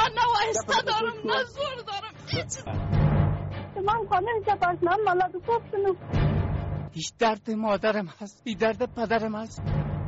من نوایسته دارم، من زور دارم. من خانه چپاشنام مالا دو پفتنو. بیش درد مادرم هست، بی درد پدرم هست.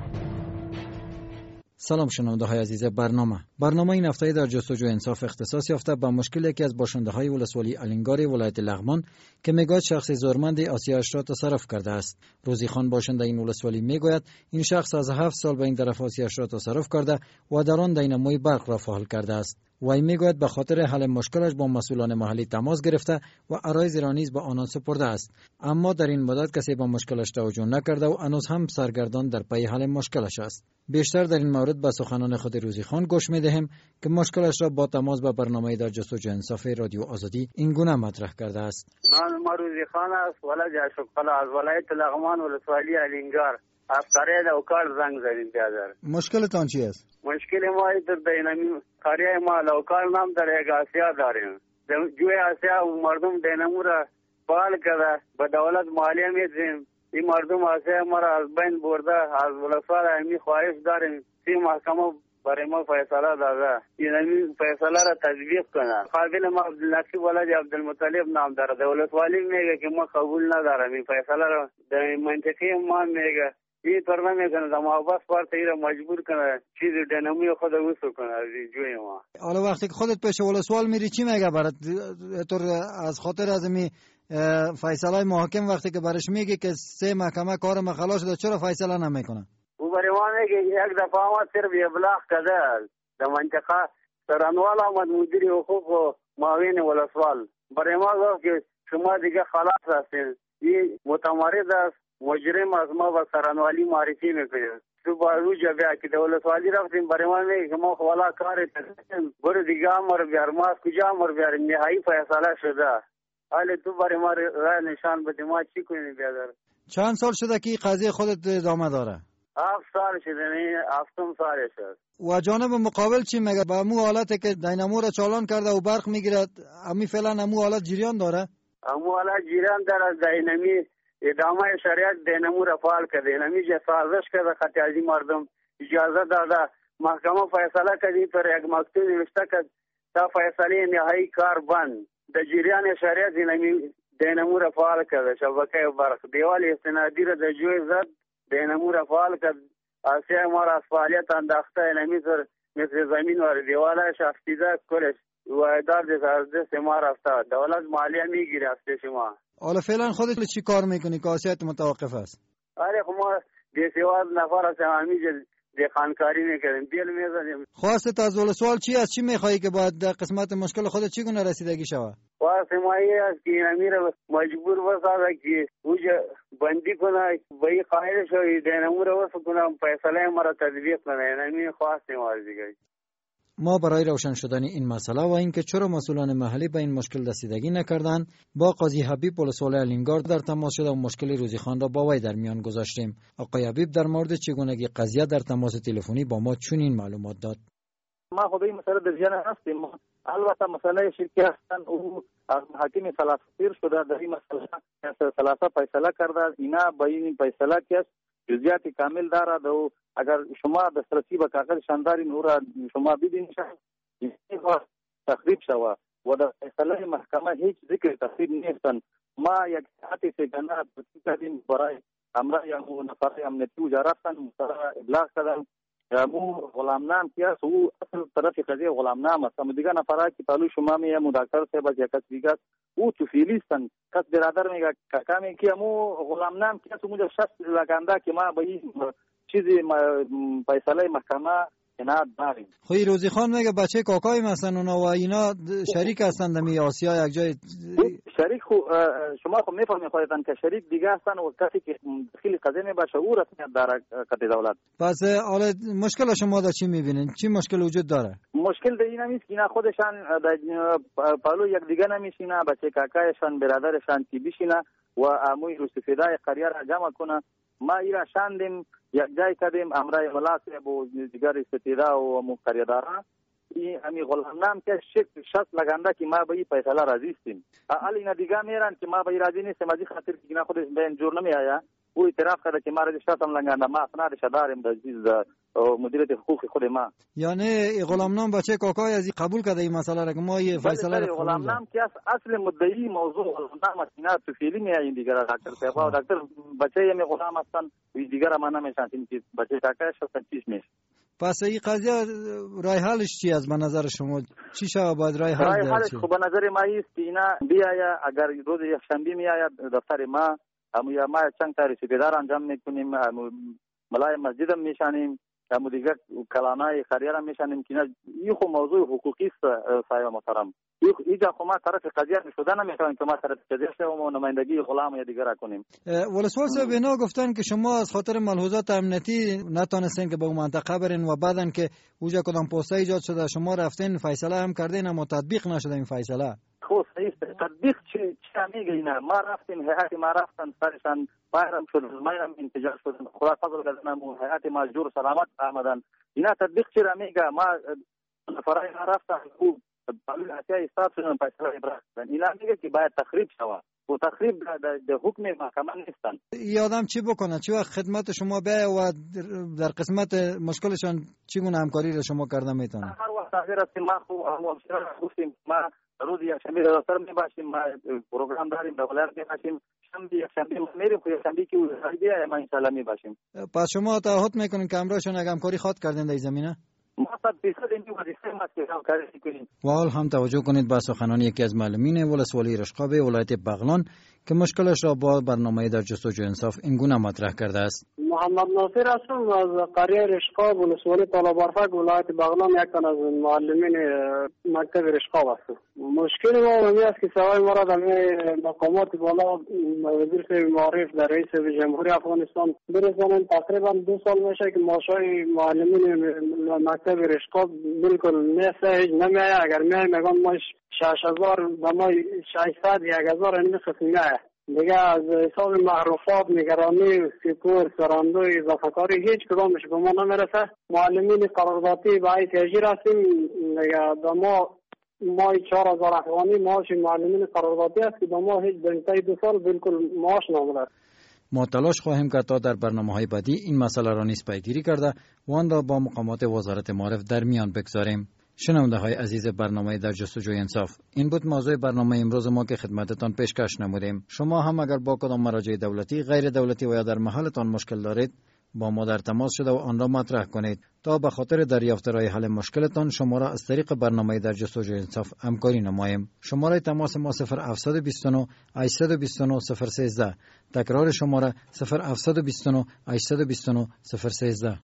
سلام شنونده های عزیز برنامه این هفته در جستجو انصاف اختصاص یافته به مشکل یکی از باشنده های ولسوالی الینگار ولایت لغمان که میگوید شخص زورمند آسیایش را تصرف کرده است. روزی خان باشنده این ولسوالی میگوید این شخص از 7 سال به این طرف آسیایش را تصرف کرده و در آن دیناموی برق را فاحل کرده است. وی میگوید به خاطر حل مشکلش با مسئولان محلی تماس گرفته و عرایض را نیز به آنان سپرده است، اما در این مدت کسی به مشکلش توجه نکرده و هنوز هم سرگردان در پی حل مشکلش است. بیشتر در این مورد به سخنان خود روزی خان گوش می‌دهیم که مشکلش را با تماس به برنامه در جستجوی انصاف رادیو آزادی این گونه مطرح کرده است. نام روزی خان است، ولد اشرف قلا از ولایت لغمان ولسوالی الینگار. افسرید او کار زنگ زدیم بیادر. مشکلتان چی است؟ مشکل ما در دینامی قریه ما لوکال نام در یک آسیا داریم. جوی آسیا و مردم دینامو را فعال کرده به دولت مالیه میدیم. این مردم آسیا ما را از بین برده. از ولسوال امی خواهش داریم سی محکمه برای ما فیصله داده. این فیصله را تطبیق کنه. قابل ما عبدالنقیب ولد عبدالمطلب نام داره. ولسوالی میگه که ما قبول ندارم این فیصله را. در منطقه ما میگه این طور نمیکنه در محبت پارت ای را مجبور کنه چیزی دینامی خود وسو کنه از جوی ما. حالا وقتی که خودت پیش ولسوال میری چی میگه برات؟ طور از خاطر از می فیصله محاکم وقتی که برش میگه که 3 محکمه کار ما خلاص شده چرا فیصله نمیکنه؟ او برای ما میگه یک دفعه ما صرف ابلاغ کرده در منطقه سرانوال آمد مدیر حقوق و معاون ولسوال برای ما گفت که شما دیگه خلاص هستین، این متمرد است، مجرم از ما و سرانوالی معرفی میکنید. تو با روجا بیا که دولتوالی رفتیم برای ما میگه که ما خوالا کاری تکنیم برو دیگه امر بیار. ما از کجا امر بیار؟ نهایی فیصله شده. حالی تو برای ما راه نشان بده ما چی کنیم بیادر. چند سال شده که قضیه خودت ادامه داره؟ 7 سال شده، نه 7 سال شد. و جانب مقابل چی میگه؟ با مو حالتی که دینامو را چالان کرده و برق میگیره امی فعلا امو حالت جریان داره؟ امو حالت جریان داره. دینامی ادامه شریعت دینامو را فعال کرده. دینامی جه سازش کرده خطی ازی مردم اجازه داده. محکمه فیصله کرده پر یک مکتوب نوشته که تا فیصله نهایی کار بند. در جریان شریعت دینامو را فعال کرده. شبکه برق دیوال استنادی را در جوی زد دینامو را فعال کرده. آسیا ما را از فعالیت انداخته. اینمی سر مثل زمین و دیوالش افتیده کلش و ادار از دست ما رفته. دولت مالیه میگیره از پیش ما. حالا فعلا خودت چی کار میکنی که آسیات متوقف است؟ آره خب ما دیسیواد نفر از همیشه دخانکاری میکردیم، بیل میزنیم. خواستت از ولسوال چی است؟ چی میخوایی که باید در قسمت مشکل خودت چی گونه رسیدگی شود؟ خواست ما است که امیر مجبور بسازه که اوجا بندی کنه به این قائل شوی دینامو رو وصل کنه فیصله ما را تطبیق کنه. امیر خواست ما دیگه. ما برای روشن شدن این مسئله و اینکه چرا مسئولان محلی به این مشکل رسیدگی نکردند با قاضی حبیب ولسوالی الینگار در تماس شده و مشکل روزی خان را با وی در میان گذاشتیم. آقای حبیب در مورد چگونگی قضیه در تماس تلفنی با ما چنین معلومات داد. ما خود این مسئله در جریان هستیم. البته مسئله شرکی هستند او از حکیم ثلاثه پیر شده در این مسئله ثلاثه فیصله کرده. اینا با این فیصله که جزئیات کامل دارد و اگر شما دسترسی به کاغذ شاندارین او را شما ببینید تخریب شود و در فیصله محکمه هیچ ذکر تخریب نیستند. ما یک ساعت سگانه کردیم برای امرای نفر امنیتی وجا رفتن ابلاغ کردن. مو غلامنام که است او اصل طرف قضیه غلامنام است. اما دیگه نفرات که پالو شما می مداکر صاحب از یک کس دیگه او توفیلیستن کس برادر میگه کامی که مو غلامنام که است مو شخص لگنده که ما به این چیزی فیصله محکمه کنار داریم. خوی روزی خان میگه بچه کاکای مثلا اونا و اینا شریک هستند می آسیا یک جای شریک شما خب میفهمید خودتان که شریک دیگه هستن و کسی که خیلی قضیه میباشه او رسمیت داره کتی دولت. پس حالا مشکل شما در چی میبینین؟ چی مشکل وجود داره؟ مشکل در این نیست که اینا خودشان پالو یک دیگه نمیشینه بچه کاکایشان برادرشان کی بشینه و اموی رو سفیدای قریه را جمع کنه. ما ایرا شاندیم یک جای کردیم امرای ملاسب و دیگر استفاده و مقتدیداران این غلامنام که شخص لگنده که ما به این فیصله راضی هستیم. حالا اینا دیگه میرن که ما به این راضی نیستیم از این خاطر که اینا خودش به این جور نمی آیا او اعتراف کرده که ما را شخص لگنده ما اسنادش داریم در چیز مدیریت حقوق خود ما. یعنی غلامنام بچه کاکای از قبول کرده این مسئله را که ما یه فیصله را غلامنام که اصل مدعی موضوع غلامنام است، اینا تو فعلی میایین دیگر دکتر صاحب دکتر بچه می غلام هستن دیگر ما نمیشناسیم که بچه کاکای شدن چیش میشه. پس این قضیه رای حلش چی از به نظر شما؟ چی شود باید رای حلش؟ خب به نظر ما است که اینا بیاید اگر روز یک شنبه میآید دفتر ما ما چند تا رسیدگار انجام میکنیم، ملای مسجد هم میشانیم، دیگر کلانای خیریه هم میشانیم که این خو موضوع حقوقی است صاحب محترم. اینجا خو ما طرف قضیه شدن نمیتونیم که ما طرف قضیه شویم و نمایندگی غلام یا دیگر کنیم. ولسوال صاحب اینا گفتن که شما از خاطر ملحوظات امنیتی نتونستین که به اون منطقه برین و بعدن که اوجا کدام پوسته ایجاد شده شما رفتین فیصله هم کردین اما تطبیق نشده این فیصله. خب صحیح تطبیق چی میگه اینا؟ ما رفتیم هیئت ما رفتن سرشان بایرم شد مایم انتجاع شد خدا فضل کردن هیئت ما جور سلامت آمدن اینا تطبیق چی میگه؟ ما فرای رفتن خوب قانون اساسی استاد شدن فیصله برفتن اینا میگه که باید تخریب شود و تخریب در حکم محکمه نیستن. این آدم چی بکنه؟ چی وقت خدمت شما بیاید و در قسمت مشکلشان چگونه همکاری را شما کرده میتونه؟ هر وقت حاضر هستیم ما خو گفتیم ما روز یک شنبه دفتر میباشیم، ما پروگرام داریم در ولایت میباشیم، شنبه یک شنبه میریم خو یک شنبه که ایده ما ان شاء الله میباشیم. پس شما تعهد میکنین که همراهشون همکاری خواد کردین در زمینه؟ ما 100% این وظیفه ما که همکاری میکنیم. و حال هم توجه کنید به سخنان یکی از معلمین ولسوالی رشقاب ولایت بغلان که مشکلش را با برنامه در جستجوی انصاف این گونه مطرح کرده است. محمد ناصر هستم از قریه رشقاب ولسوالی طالب‌آفاق ولایت بغلان، یک تن از معلمین مکتب رشقاب هستم. مشکل ما این است که سوای ما را در مقامات بالا وزیر صاحب معارف در رئیس جمهوری افغانستان برسانند. تقریبا 2 سال میشه که معاشای معلمین مکتب رشقاب بالکل نیست، نمیآید. اگر میگن ما 6000 و ما 600 1000 این قسم میآید. دیگه از حساب معروفات، نگرانی، سپور، سراندوی، اضافه کاری هیچ کدامش به ما نمیرسه. معلمین قراردادی به عید اجیر هستیم. دیگه به ما 4000 افغانی معاش معلمین قراردادی است که به ما هیچ بنتای 2 سال بالکل معاش نمیده. ما تلاش خواهیم کرد تا در برنامه‌های بعدی این مسئله را نیز پیگیری کرده و آن را با مقامات وزارت معارف در میان بگذاریم. شنونده‌های عزیز برنامه در جستجوی انصاف، این بود موضوع برنامه امروز ما که خدمتتان پیشکش نمودیم. شما هم اگر با کدام مراجع دولتی، غیر دولتی و یا در محلتان مشکل دارید با ما در تماس شده و آن را مطرح کنید تا به خاطر دریافت راه حل مشکلتان شما را از طریق برنامه در جستجوی انصاف همکاری نماییم. شماره تماس ما 0729 829 013. تکرار شماره 0729 829 013.